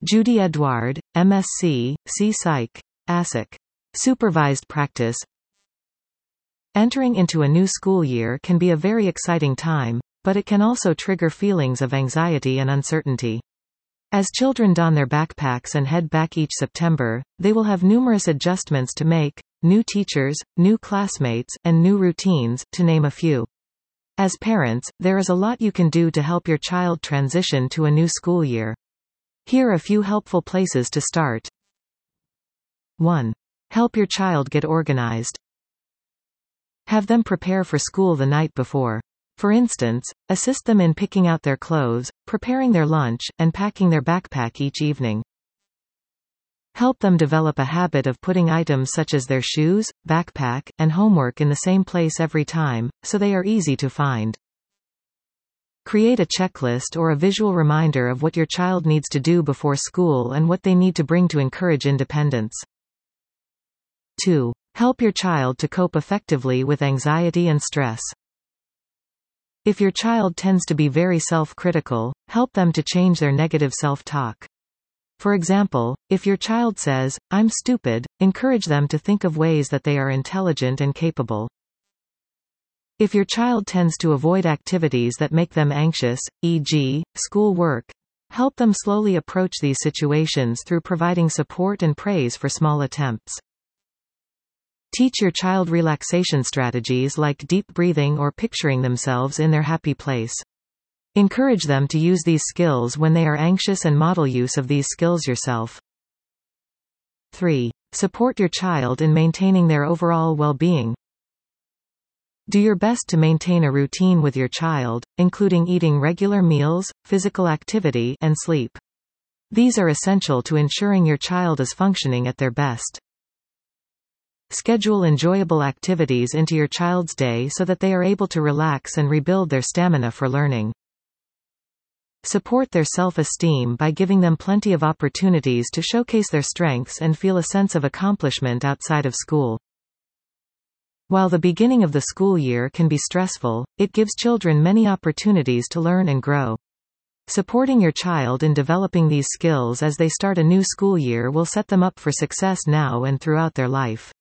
Judy Edward, MSc, C Psych. ASIC. Supervised practice. Entering into a new school year can be a very exciting time, but it can also trigger feelings of anxiety and uncertainty. As children don their backpacks and head back each September, they will have numerous adjustments to make, new teachers, new classmates, and new routines, to name a few. As parents, there is a lot you can do to help your child transition to a new school year. Here are a few helpful places to start. 1. Help your child get organized. Have them prepare for school the night before. For instance, assist them in picking out their clothes, preparing their lunch, and packing their backpack each evening. Help them develop a habit of putting items such as their shoes, backpack, and homework in the same place every time, so they are easy to find. Create a checklist or a visual reminder of what your child needs to do before school and what they need to bring to encourage independence. 2. Help your child to cope effectively with anxiety and stress. If your child tends to be very self-critical, help them to change their negative self-talk. For example, if your child says, "I'm stupid," encourage them to think of ways that they are intelligent and capable. If your child tends to avoid activities that make them anxious, e.g., school work, help them slowly approach these situations through providing support and praise for small attempts. Teach your child relaxation strategies like deep breathing or picturing themselves in their happy place. Encourage them to use these skills when they are anxious and model use of these skills yourself. 3. Support your child in maintaining their overall well-being. Do your best to maintain a routine with your child, including eating regular meals, physical activity, and sleep. These are essential to ensuring your child is functioning at their best. Schedule enjoyable activities into your child's day so that they are able to relax and rebuild their stamina for learning. Support their self-esteem by giving them plenty of opportunities to showcase their strengths and feel a sense of accomplishment outside of school. While the beginning of the school year can be stressful, it gives children many opportunities to learn and grow. Supporting your child in developing these skills as they start a new school year will set them up for success now and throughout their life.